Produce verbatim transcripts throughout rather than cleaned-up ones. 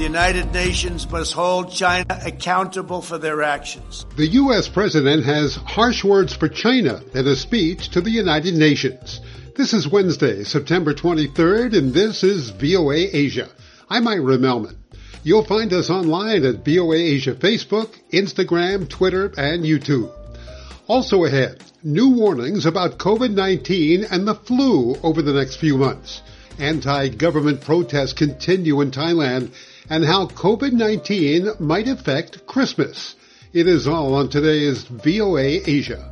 The United Nations must hold China accountable for their actions. The U S president has harsh words for China in a speech to the United Nations. This is Wednesday, September twenty-third, and this is V O A Asia. I'm Ira Melman. You'll find us online at V O A Asia Facebook, Instagram, Twitter, and YouTube. Also ahead, new warnings about COVID nineteen and the flu over the next few months. Anti-government protests continue in Thailand, and how COVID nineteen might affect Christmas. It is all on today's V O A Asia.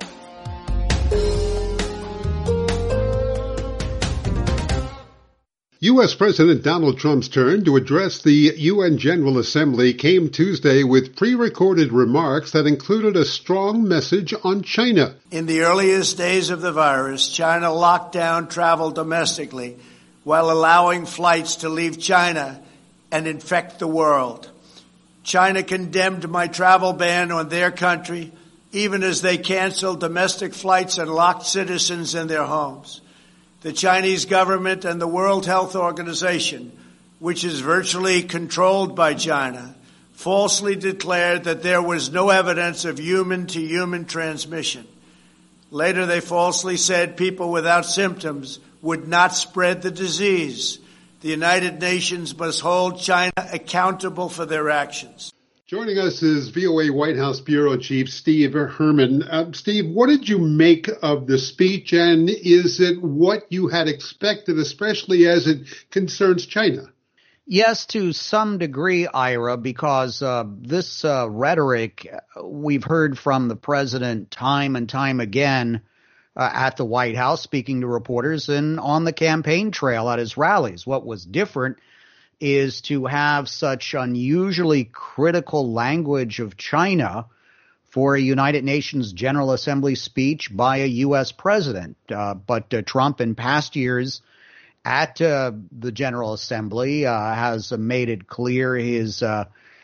U S. President Donald Trump's turn to address the U N General Assembly came Tuesday with pre-recorded remarks that included a strong message on China. In the earliest days of the virus, China locked down travel domestically while allowing flights to leave China and infect the world. China condemned my travel ban on their country, even as they canceled domestic flights and locked citizens in their homes. The Chinese government and the World Health Organization, which is virtually controlled by China, falsely declared that there was no evidence of human-to-human transmission. Later, they falsely said people without symptoms would not spread the disease. The United Nations must hold China accountable for their actions. Joining us is V O A White House Bureau Chief Steve Herman. Uh, Steve, what did you make of the speech, and is it what you had expected, especially as it concerns China? Yes, to some degree, Ira, because uh, this uh, rhetoric we've heard from the president time and time again uh, at the White House, speaking to reporters and on the campaign trail at his rallies. What was different is to have such unusually critical language of China for a United Nations General Assembly speech by a U S president. Uh, but uh, Trump in past years at uh, the General Assembly uh, has uh, made it clear his uh,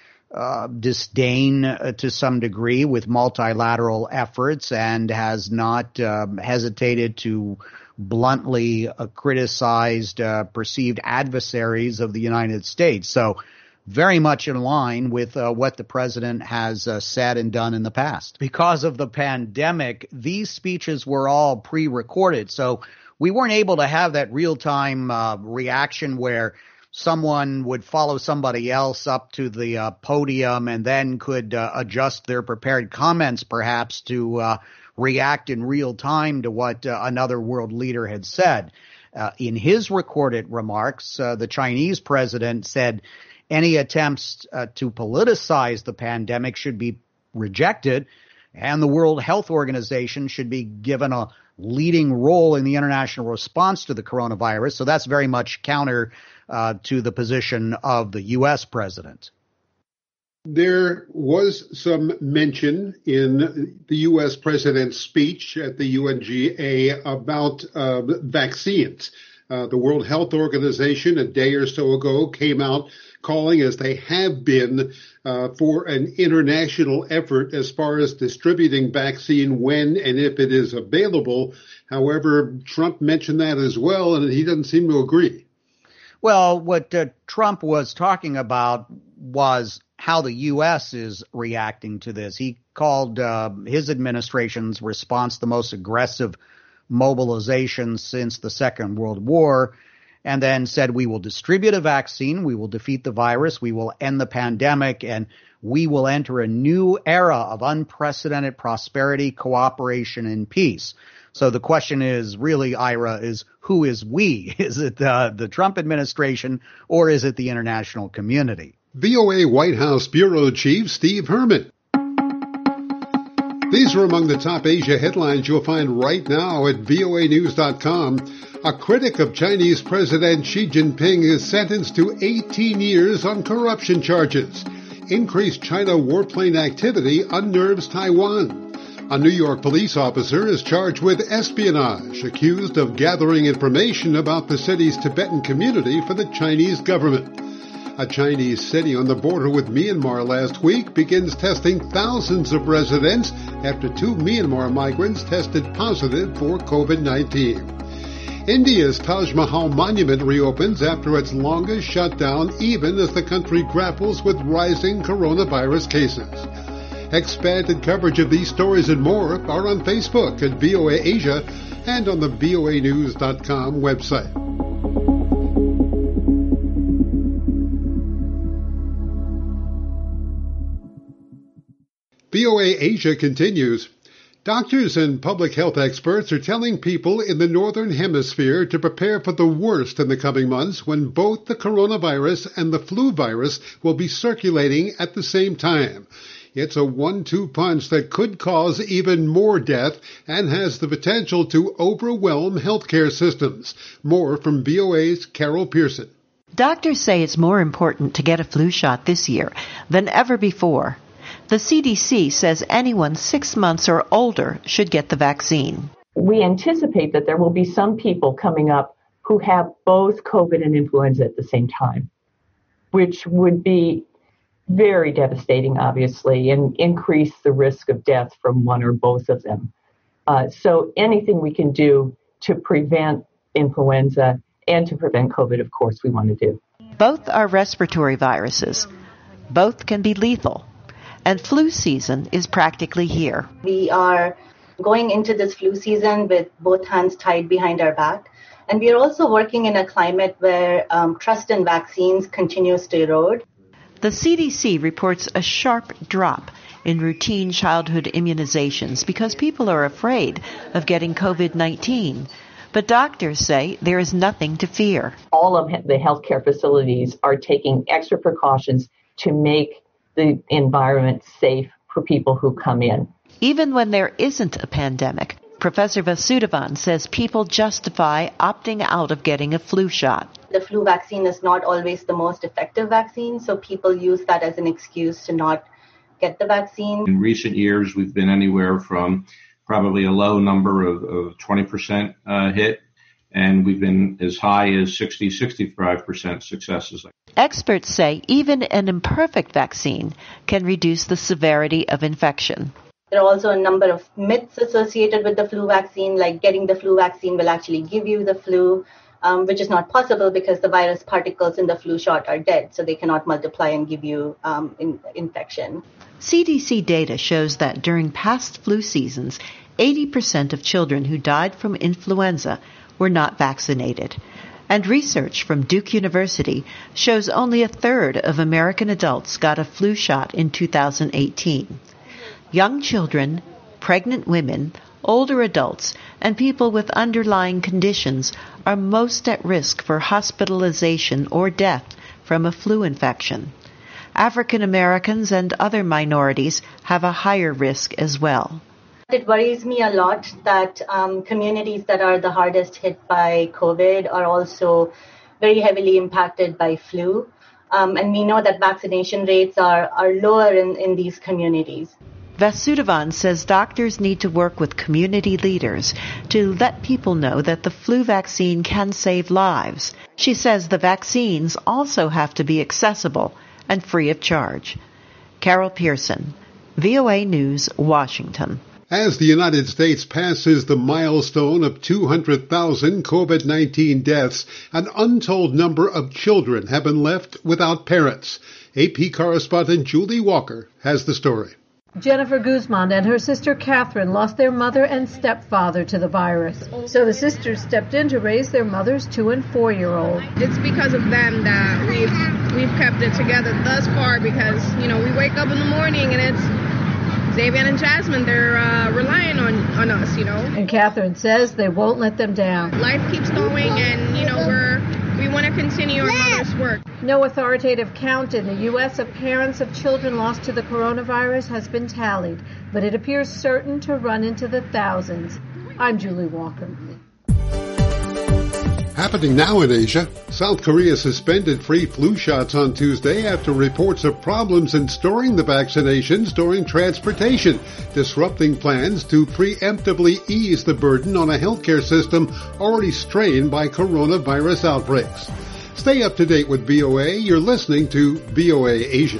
uh, disdain uh, to some degree with multilateral efforts, and has not uh, hesitated to bluntly uh, criticized uh, perceived adversaries of the United States. So very much in line with uh, what the president has uh, said and done in the past. Because of the pandemic, these speeches were all pre-recorded. So we weren't able to have that real-time uh, reaction where someone would follow somebody else up to the uh, podium and then could uh, adjust their prepared comments perhaps to uh, react in real time to what uh, another world leader had said. Uh, in his recorded remarks, uh, the Chinese president said any attempts uh, to politicize the pandemic should be rejected, and the World Health Organization should be given a leading role in the international response to the coronavirus. So that's very much counter uh, to the position of the U S president. There was some mention in the U S president's speech at the U N G A about uh, vaccines. Uh, the World Health Organization a day or so ago came out calling, as they have been, uh, for an international effort as far as distributing vaccine when and if it is available. However, Trump mentioned that as well, and he doesn't seem to agree. Well, what uh, Trump was talking about was how the U S is reacting to this. He called uh, his administration's response the most aggressive mobilization since the Second World War, and then said, we will distribute a vaccine, we will defeat the virus, we will end the pandemic, and we will enter a new era of unprecedented prosperity, cooperation, and peace. So the question is really, Ira, is who is we? Is it uh, the Trump administration, or is it the international community? V O A White House Bureau Chief Steve Herman. These are among the top Asia headlines you'll find right now at V O A news dot com. A critic of Chinese President Xi Jinping is sentenced to eighteen years on corruption charges. Increased China warplane activity unnerves Taiwan. A New York police officer is charged with espionage, accused of gathering information about the city's Tibetan community for the Chinese government. A Chinese city on the border with Myanmar last week begins testing thousands of residents after two Myanmar migrants tested positive for COVID nineteen. India's Taj Mahal monument reopens after its longest shutdown, even as the country grapples with rising coronavirus cases. Expanded coverage of these stories and more are on Facebook at V O A Asia and on the V O A news dot com website. V O A Asia continues. Doctors and public health experts are telling people in the Northern Hemisphere to prepare for the worst in the coming months when both the coronavirus and the flu virus will be circulating at the same time. It's a one two punch that could cause even more death and has the potential to overwhelm healthcare systems. More from V O A's Carol Pearson. Doctors say it's more important to get a flu shot this year than ever before. The C D C says anyone six months or older should get the vaccine. We anticipate that there will be some people coming up who have both COVID and influenza at the same time, which would be very devastating, obviously, and increase the risk of death from one or both of them. Uh, so anything we can do to prevent influenza and to prevent COVID, of course, we want to do. Both are respiratory viruses. Both can be lethal. And flu season is practically here. We are going into this flu season with both hands tied behind our back. And we are also working in a climate where um, trust in vaccines continues to erode. The C D C reports a sharp drop in routine childhood immunizations because people are afraid of getting COVID nineteen. But doctors say there is nothing to fear. All of the healthcare facilities are taking extra precautions to make the environment safe for people who come in. Even when there isn't a pandemic, Professor Vasudevan says people justify opting out of getting a flu shot. The flu vaccine is not always the most effective vaccine, so people use that as an excuse to not get the vaccine. In recent years, we've been anywhere from probably a low number of, of twenty percent uh, hit, and we've been as high as sixty, sixty-five percent successes. Experts say even an imperfect vaccine can reduce the severity of infection. There are also a number of myths associated with the flu vaccine, like getting the flu vaccine will actually give you the flu, um, which is not possible because the virus particles in the flu shot are dead, so they cannot multiply and give you um, in, infection. C D C data shows that during past flu seasons, eighty percent of children who died from influenza were not vaccinated. And research from Duke University shows only a third of American adults got a flu shot in two thousand eighteen. Young children, pregnant women, older adults, and people with underlying conditions are most at risk for hospitalization or death from a flu infection. African Americans and other minorities have a higher risk as well. It worries me a lot that um, communities that are the hardest hit by COVID are also very heavily impacted by flu. Um, and we know that vaccination rates are, are lower in, in these communities. Vasudevan says doctors need to work with community leaders to let people know that the flu vaccine can save lives. She says the vaccines also have to be accessible and free of charge. Carol Pearson, V O A News, Washington. As the United States passes the milestone of two hundred thousand COVID nineteen deaths, an untold number of children have been left without parents. A P correspondent Julie Walker has the story. Jennifer Guzman and her sister Catherine lost their mother and stepfather to the virus. So the sisters stepped in to raise their mother's two- and four-year-old. It's because of them that we've we've kept it together thus far because, you know, we wake up in the morning and it's Xavier and Jasmine, they're uh, relying on, on us, you know. And Catherine says they won't let them down. Life keeps going and, you know, we're we want to continue our mother's work. No authoritative count in the U S of parents of children lost to the coronavirus has been tallied, but it appears certain to run into the thousands. I'm Julie Walker. Happening now in Asia, South Korea suspended free flu shots on Tuesday after reports of problems in storing the vaccinations during transportation, disrupting plans to preemptively ease the burden on a healthcare system already strained by coronavirus outbreaks. Stay up to date with V O A. You're listening to V O A Asia.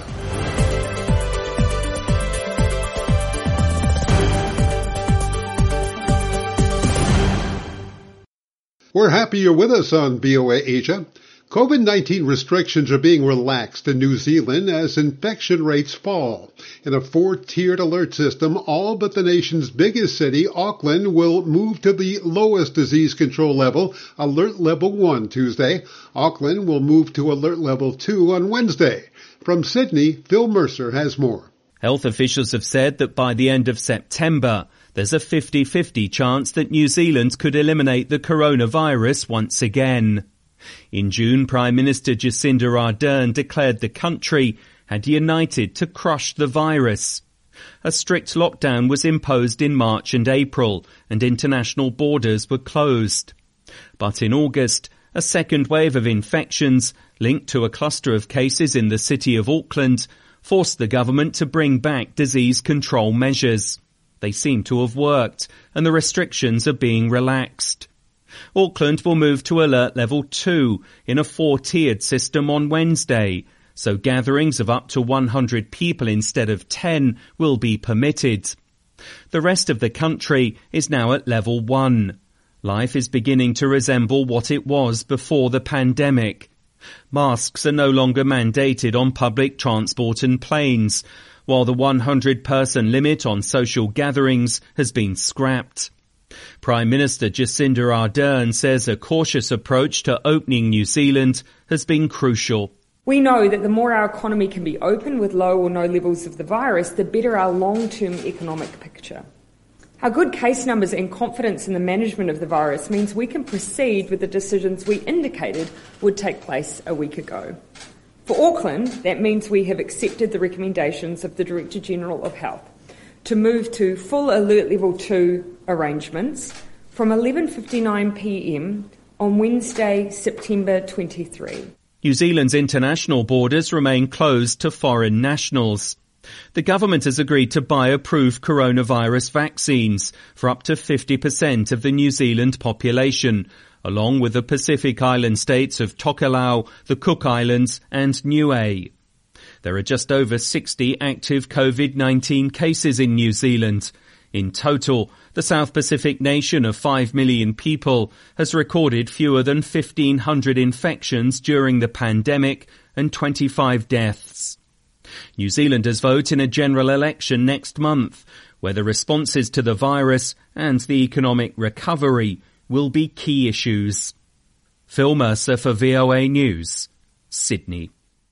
We're happy you're with us on V O A Asia. COVID nineteen restrictions are being relaxed in New Zealand as infection rates fall. In a four-tiered alert system, all but the nation's biggest city, Auckland, will move to the lowest disease control level, Alert Level one, Tuesday. Auckland will move to Alert Level two on Wednesday. From Sydney, Phil Mercer has more. Health officials have said that by the end of September, there's a fifty-fifty chance that New Zealand could eliminate the coronavirus once again. In June, Prime Minister Jacinda Ardern declared the country had united to crush the virus. A strict lockdown was imposed in March and April, and international borders were closed. But in August, a second wave of infections, linked to a cluster of cases in the city of Auckland, forced the government to bring back disease control measures. They seem to have worked, and the restrictions are being relaxed. Auckland will move to Alert Level two in a four-tiered system on Wednesday, so gatherings of up to one hundred people instead of ten will be permitted. The rest of the country is now at Level one. Life is beginning to resemble what it was before the pandemic. Masks are no longer mandated on public transport and planes, while the one hundred person limit on social gatherings has been scrapped. Prime Minister Jacinda Ardern says a cautious approach to opening New Zealand has been crucial. We know that the more our economy can be open with low or no levels of the virus, the better our long-term economic picture. Our good case numbers and confidence in the management of the virus means we can proceed with the decisions we indicated would take place a week ago. For Auckland, that means we have accepted the recommendations of the Director General of Health to move to full Alert Level two arrangements from eleven fifty-nine p m on Wednesday, September twenty-third. New Zealand's international borders remain closed to foreign nationals. The government has agreed to buy approved coronavirus vaccines for up to fifty percent of the New Zealand population, along with the Pacific Island states of Tokelau, the Cook Islands and Niue. There are just over sixty active COVID nineteen cases in New Zealand. In total, the South Pacific nation of five million people has recorded fewer than fifteen hundred infections during the pandemic and twenty-five deaths. New Zealanders vote in a general election next month, where the responses to the virus and the economic recovery will be key issues. Phil Mercer for V O A News, Sydney.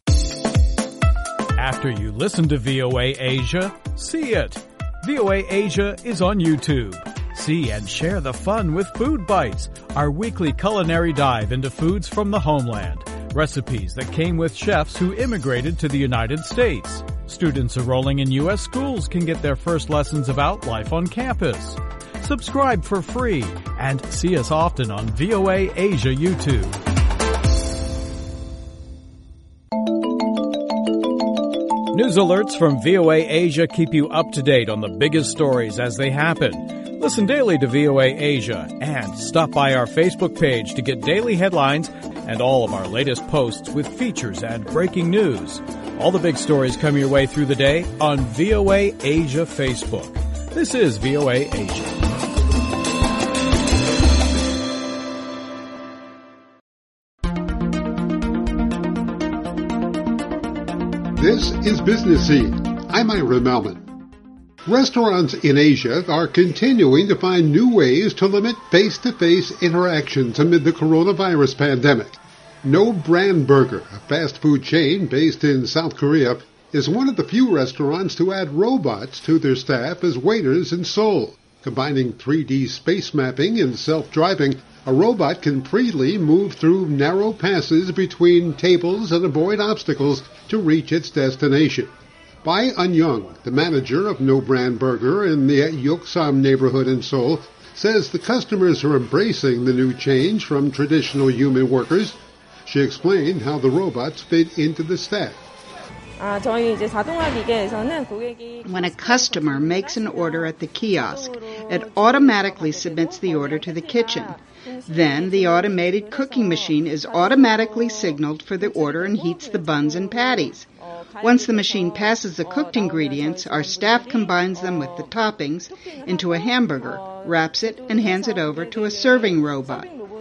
After you listen to V O A Asia, see it. V O A Asia is on YouTube. See and share the fun with Food Bites, our weekly culinary dive into foods from the homeland. Recipes that came with chefs who immigrated to the United States. Students enrolling in U S schools can get their first lessons about life on campus. Subscribe for free and see us often on V O A Asia YouTube. News alerts from V O A Asia keep you up to date on the biggest stories as they happen. Listen daily to V O A Asia and stop by our Facebook page to get daily headlines and all of our latest posts with features and breaking news. All the big stories come your way through the day on V O A Asia Facebook. This is V O A Asia. This is Business Scene. I'm Ira Melman. Restaurants in Asia are continuing to find new ways to limit face-to-face interactions amid the coronavirus pandemic. No Brand Burger, a fast food chain based in South Korea, is one of the few restaurants to add robots to their staff as waiters in Seoul. Combining three D space mapping and self-driving, a robot can freely move through narrow passes between tables and avoid obstacles to reach its destination. Bai An-young, the manager of No Brand Burger in the Yeoksam neighborhood in Seoul, says the customers are embracing the new change from traditional human workers. She explained how the robots fit into the staff. When a customer makes an order at the kiosk, it automatically submits the order to the kitchen. Then the automated cooking machine is automatically signaled for the order and heats the buns and patties. Once the machine passes the cooked ingredients, our staff combines them with the toppings into a hamburger, wraps it, and hands it over to a serving robot.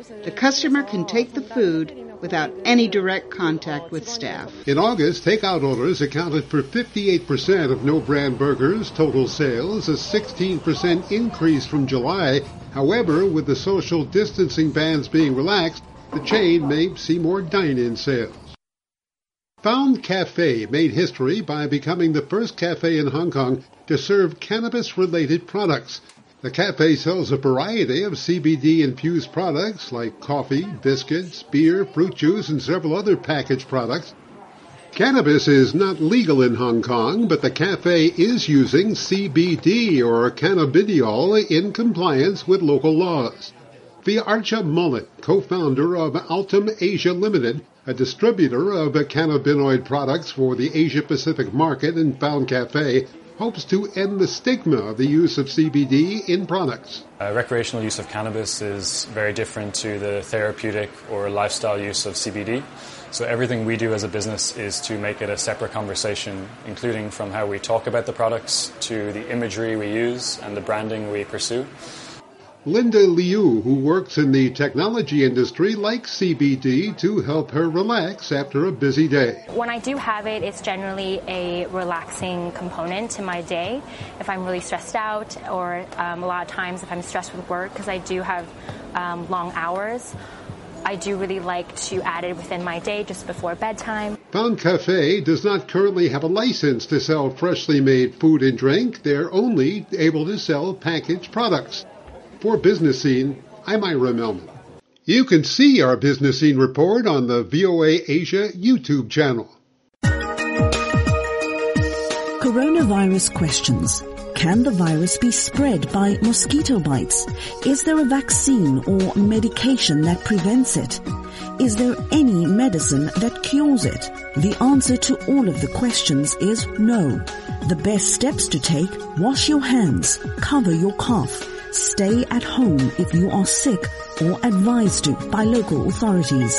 The customer can take the food without any direct contact with staff. In August, takeout orders accounted for fifty-eight percent of no-brand burgers' total sales, a sixteen percent increase from July. However, with the social distancing bans being relaxed, the chain may see more dine-in sales. Found Cafe made history by becoming the first cafe in Hong Kong to serve cannabis-related products. The cafe sells a variety of C B D-infused products like coffee, biscuits, beer, fruit juice, and several other packaged products. Cannabis is not legal in Hong Kong, but the cafe is using C B D or cannabidiol in compliance with local laws. Viarcha Mullet, co-founder of Altum Asia Limited, a distributor of cannabinoid products for the Asia-Pacific market in Found Cafe, hopes to end the stigma of the use of C B D in products. Uh, recreational use of cannabis is very different to the therapeutic or lifestyle use of C B D. So everything we do as a business is to make it a separate conversation, including from how we talk about the products to the imagery we use and the branding we pursue. Linda Liu, who works in the technology industry, likes C B D to help her relax after a busy day. When I do have it, it's generally a relaxing component to my day. If I'm really stressed out, or um, a lot of times if I'm stressed with work, because I do have um, long hours, I do really like to add it within my day just before bedtime. Found Cafe does not currently have a license to sell freshly made food and drink. They're only able to sell packaged products. For Business Scene, I'm Ira Melman. You can see our Business Scene report on the V O A Asia YouTube channel. Coronavirus questions. Can the virus be spread by mosquito bites? Is there a vaccine or medication that prevents it? Is there any medicine that cures it? The answer to all of the questions is no. The best steps to take: wash your hands, cover your cough, stay at home if you are sick or advised to by local authorities.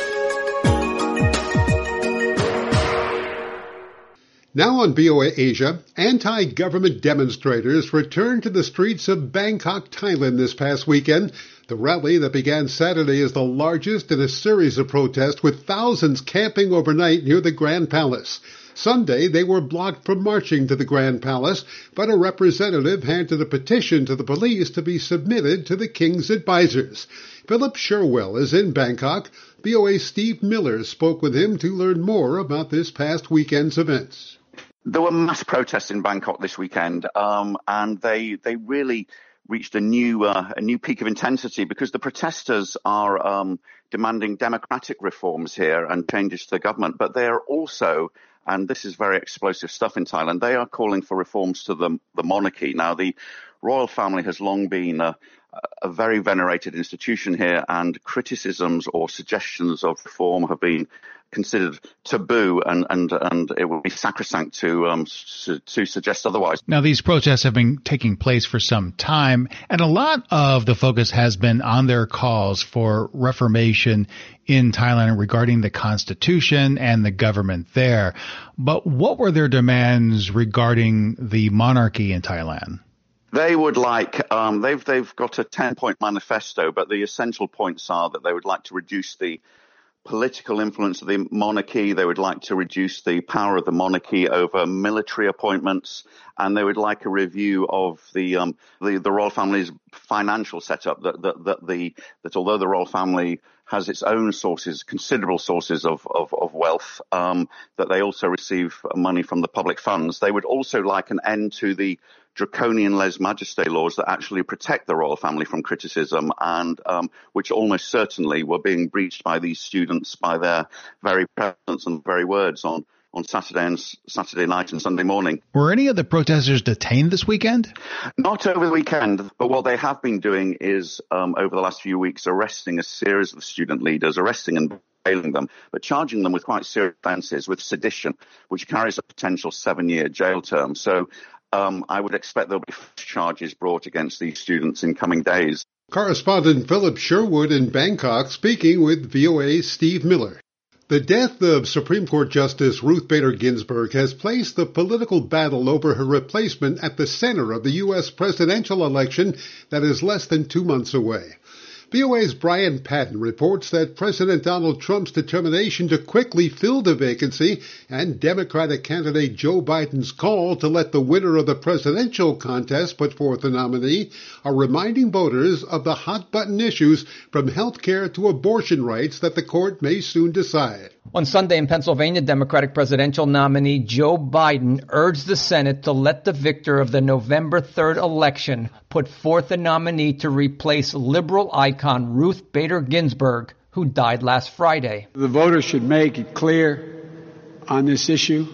Now on V O A Asia, anti-government demonstrators returned to the streets of Bangkok, Thailand this past weekend. The rally that began Saturday is the largest in a series of protests, with thousands camping overnight near the Grand Palace. Sunday, they were blocked from marching to the Grand Palace, but a representative handed a petition to the police to be submitted to the king's advisors. Philip Sherwell is in Bangkok. V O A's Steve Miller spoke with him to learn more about this past weekend's events. There were mass protests in Bangkok this weekend, um, and they they really reached a new uh, a new peak of intensity because the protesters are um, demanding democratic reforms here and changes to the government, but they are also, and this is very explosive stuff in Thailand, they are calling for reforms to the, the monarchy. Now, the royal family has long been a, a very venerated institution here, and criticisms or suggestions of reform have been considered taboo, and, and, and it would be sacrosanct to, um, su- to suggest otherwise. Now, these protests have been taking place for some time, and a lot of the focus has been on their calls for reformation in Thailand regarding the constitution and the government there. But what were their demands regarding the monarchy in Thailand? They would like, um, they've, they've got a ten-point manifesto, but the essential points are that they would like to reduce the political influence of the monarchy. They would like to reduce the power of the monarchy over military appointments, and they would like a review of the um, the, the royal family's financial setup. That that that the that although the royal family has its own sources, considerable sources of of, of wealth, um, that they also receive money from the public funds. They would also like an end to the draconian lèse-majesté laws that actually protect the royal family from criticism, and um, which almost certainly were being breached by these students by their very presence and very words on, on Saturday and Saturday night and Sunday morning. Were any of the protesters detained this weekend? Not over the weekend, but what they have been doing is, um, over the last few weeks, arresting a series of student leaders, arresting and jailing them, but charging them with quite serious offences, with sedition, which carries a potential seven-year jail term. So Um, I would expect there'll be charges brought against these students in coming days. Correspondent Philip Sherwood in Bangkok speaking with V O A's Steve Miller. The death of Supreme Court Justice Ruth Bader Ginsburg has placed the political battle over her replacement at the center of the U S presidential election that is less than two months away. V O A's Brian Patton reports that President Donald Trump's determination to quickly fill the vacancy and Democratic candidate Joe Biden's call to let the winner of the presidential contest put forth a nominee are reminding voters of the hot-button issues from health care to abortion rights that the court may soon decide. On Sunday in Pennsylvania, Democratic presidential nominee Joe Biden urged the Senate to let the victor of the November third election put forth a nominee to replace liberal icon Ruth Bader Ginsburg, who died last Friday. The voters should make it clear on this issue.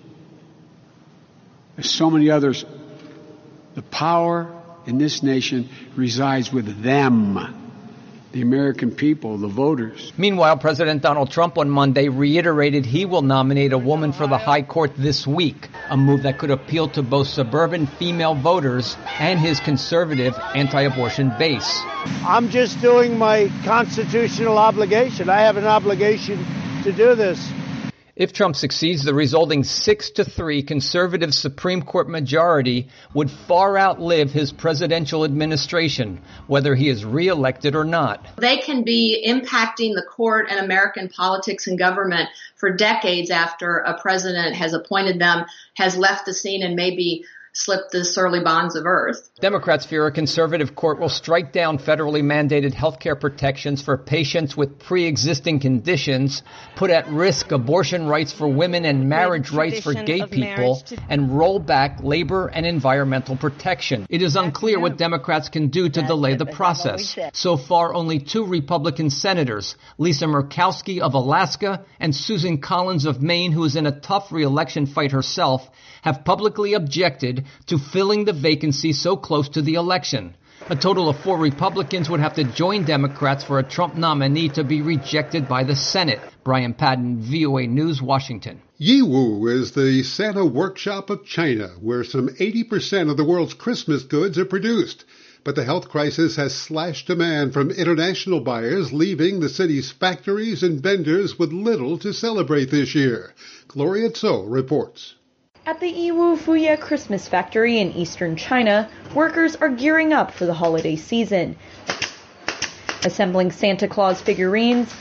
There's so many others. The power in this nation resides with them. The American people, the voters. Meanwhile, President Donald Trump on Monday reiterated he will nominate a woman for the high court this week, a move that could appeal to both suburban female voters and his conservative anti-abortion base. I'm just doing my constitutional obligation. I have an obligation to do this. If Trump succeeds, the resulting six to three conservative Supreme Court majority would far outlive his presidential administration, whether he is reelected or not. They can be impacting the court and American politics and government for decades after a president has appointed them, has left the scene, and maybe slipped the surly bonds of earth. Democrats fear a conservative court will strike down federally mandated health care protections for patients with pre-existing conditions, put at risk abortion rights for women and marriage rights for gay people, to- and roll back labor and environmental protection. It is unclear what Democrats can do to delay the process. So far, only two Republican senators, Lisa Murkowski of Alaska and Susan Collins of Maine, who is in a tough re-election fight herself, have publicly objected to filling the vacancy so close to the election. A total of four Republicans would have to join Democrats for a Trump nominee to be rejected by the Senate. Brian Patton, V O A News, Washington. Yiwu is the Santa workshop of China, where some eighty percent of the world's Christmas goods are produced. But the health crisis has slashed demand from international buyers, leaving the city's factories and vendors with little to celebrate this year. Gloria Tso reports. At the Yiwu Fuye Christmas factory in eastern China, workers are gearing up for the holiday season, assembling Santa Claus figurines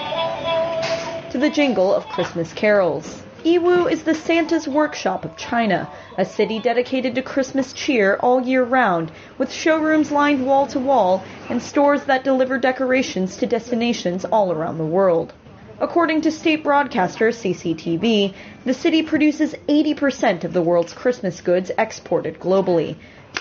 to the jingle of Christmas carols. Yiwu is the Santa's workshop of China, a city dedicated to Christmas cheer all year round, with showrooms lined wall to wall and stores that deliver decorations to destinations all around the world. According to state broadcaster C C T V, the city produces eighty percent of the world's Christmas goods exported globally.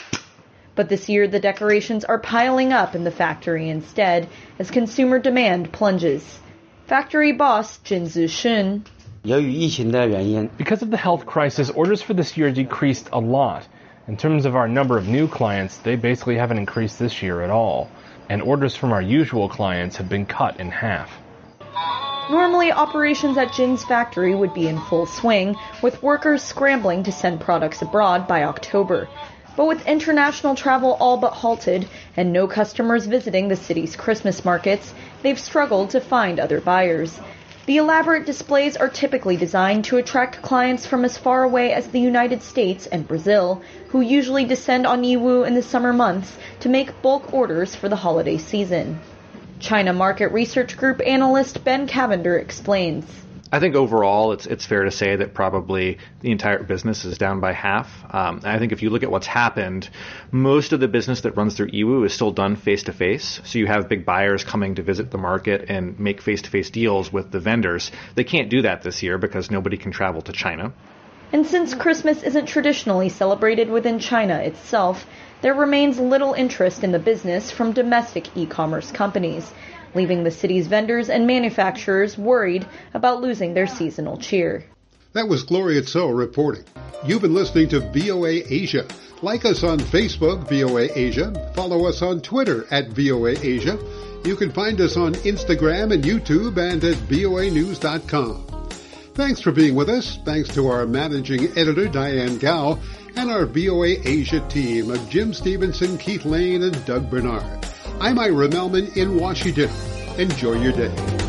But this year, the decorations are piling up in the factory instead, as consumer demand plunges. Factory boss Jin Zishun. Because of the health crisis, orders for this year decreased a lot. In terms of our number of new clients, they basically haven't increased this year at all. And orders from our usual clients have been cut in half. Normally, operations at Jin's factory would be in full swing, with workers scrambling to send products abroad by October. But with international travel all but halted and no customers visiting the city's Christmas markets, they've struggled to find other buyers. The elaborate displays are typically designed to attract clients from as far away as the United States and Brazil, who usually descend on Yiwu in the summer months to make bulk orders for the holiday season. China Market Research Group analyst Ben Cavender explains. I think overall it's it's fair to say that probably the entire business is down by half. Um, I think if you look at what's happened, most of the business that runs through Yiwu is still done face-to-face. So you have big buyers coming to visit the market and make face-to-face deals with the vendors. They can't do that this year because nobody can travel to China. And since Christmas isn't traditionally celebrated within China itself, there remains little interest in the business from domestic e-commerce companies, leaving the city's vendors and manufacturers worried about losing their seasonal cheer. That was Gloria Tso reporting. You've been listening to V O A Asia. Like us on Facebook, V O A Asia. Follow us on Twitter at V O A Asia. You can find us on Instagram and YouTube and at V O A news dot com. Thanks for being with us. Thanks to our managing editor, Diane Gao, and our V O A Asia team of Jim Stevenson, Keith Lane, and Doug Bernard. I'm Ira Melman in Washington. Enjoy your day.